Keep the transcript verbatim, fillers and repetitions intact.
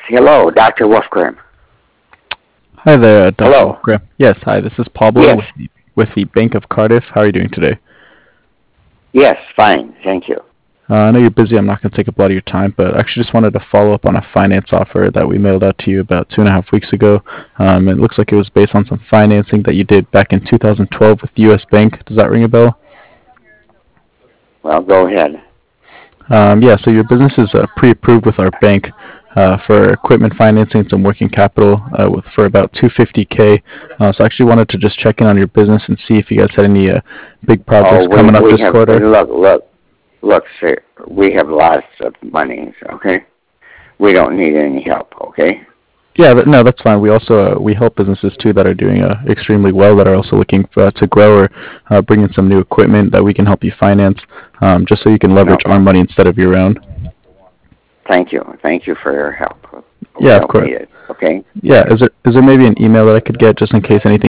hello, Doctor Wolfgram. Hi there, uh, doctor Hello. Wolfgram. Yes, hi, this is Pablo Yes. with the, with the Bank of Cardiff. How are you doing today? Yes, fine. Thank you. Uh, I know you're busy. I'm not going to take up a lot of your time, but I actually just wanted to follow up on a finance offer that we mailed out to you about two and a half weeks ago. Um, it looks like it was based on some financing that you did back in two thousand twelve with U S Bank. Does that ring a bell? Well, go ahead. Um, yeah, so your business is uh, pre-approved with our bank uh, for equipment financing and some working capital uh, with for about two hundred fifty k. Uh, so I actually wanted to just check in on your business and see if you guys had any uh, big projects Oh, we coming up we this have quarter. look look look, sir. We have lots of money. Okay, we don't need any help. Okay. Yeah, that, no, that's fine. We also uh, we help businesses too that are doing uh, extremely well that are also looking for, uh, to grow or uh, bring in some new equipment that we can help you finance, um, just so you can No, leverage our money instead of your own. thank you. Thank you for your help. We Yeah, of don't course. need it. Okay. Yeah, is there is there maybe an email that I could get just in case anything